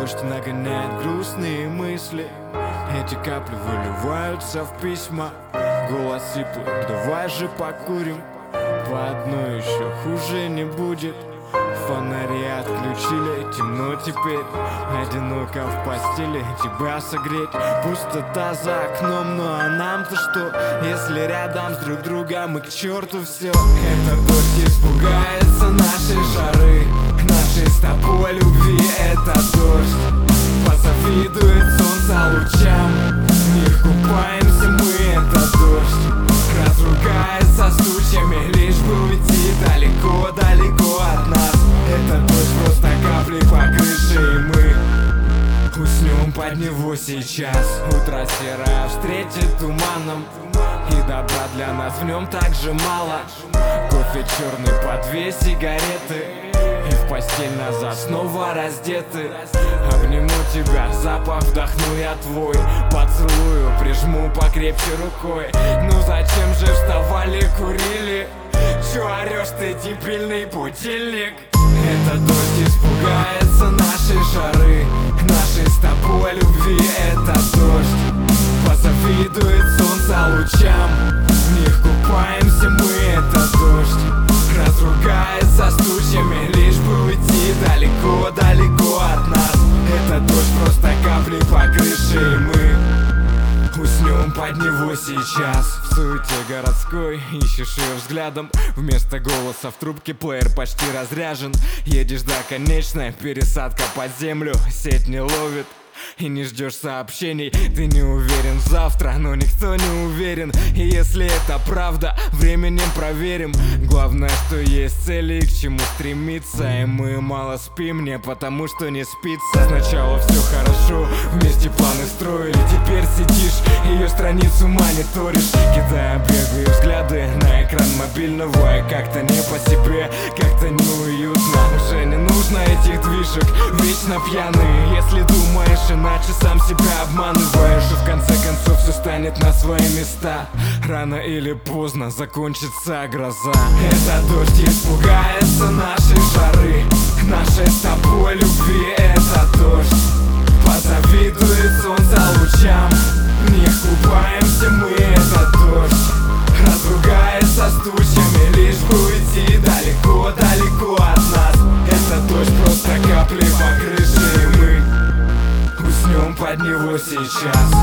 Дождь нагоняет грустные мысли, эти капли выливаются в письма. Голос сиплый, давай же покурим, по одной еще хуже не будет. Фонари отключили, темно теперь, одиноко в постели, тебя согреть. Пустота за окном, ну а нам-то что, если рядом с друг другом и к черту все. Это дождь испугается нашей жары, нашей с тобой любви. Это дождь позавидует солнца лучам, в них купаемся мы. Это дождь разругается с тучами, лишь бы уйти далеко-далеко от нас. Это дождь просто капли по крыше, и мы уснем под него сейчас. Утро серое встретит туманом, и добра для нас в нем так же мало. Кофе черный по 2 сигареты, и в постель назад снова раздеты. Обниму тебя, запах вдохну я твой, поцелую, прижму покрепче рукой. Ну зачем же вставали, курили? Чё орёшь ты, дебильный будильник? Это дождь испугается нашей жары, нашей с тобой любви. Это дождь позавидует солнца лучам, в них купаемся мы. Это дождь разругается с тучами, лишь бы уйти далеко-далеко от нас. Это дождь просто капли по крыше, и мы уснем под него сейчас. В суете городской ищешь ее взглядом, вместо голоса в трубке плеер почти разряжен. Едешь до конечной, пересадка под землю, сеть не ловит и не ждешь сообщений. Ты не уверен завтра, но никто не уверен. И если это правда, временем проверим. Главное, что есть цели и к чему стремиться. И мы мало спим, не потому что не спится. Сначала все хорошо, вместе планы строили. Теперь сидишь, ее страницу мониторишь, кидая беглые взгляды на экран мобильного. И как-то не по себе, как-то неуютно. Уже не нужно этих движек, вечно пьяные. Если думаешь иначе, сам себя обманываешь, и в конце концов все станет на свои места. Рано или поздно закончится гроза. Это дождь испугается нашей жары, нашей с тобой любви. Это дождь позавидует солнца лучам, в них купаемся мы. Это дождь разругается с тучами, лишь бы уйти далеко-далеко от нас. Это дождь просто капли по крыше, и мы уснем под него сейчас.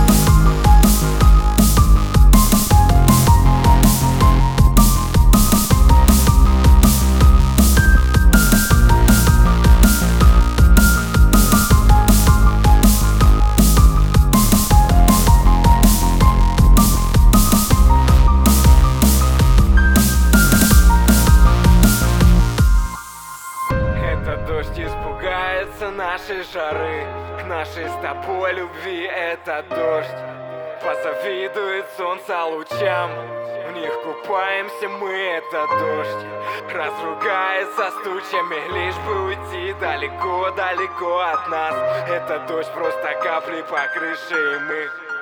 Дождь испугается нашей жары, к нашей с тобой любви. Это дождь позавидует солнца лучам, в них купаемся мы. Это дождь разругается с тучами, лишь бы уйти далеко-далеко от нас. Это дождь просто капли по крыше, и мы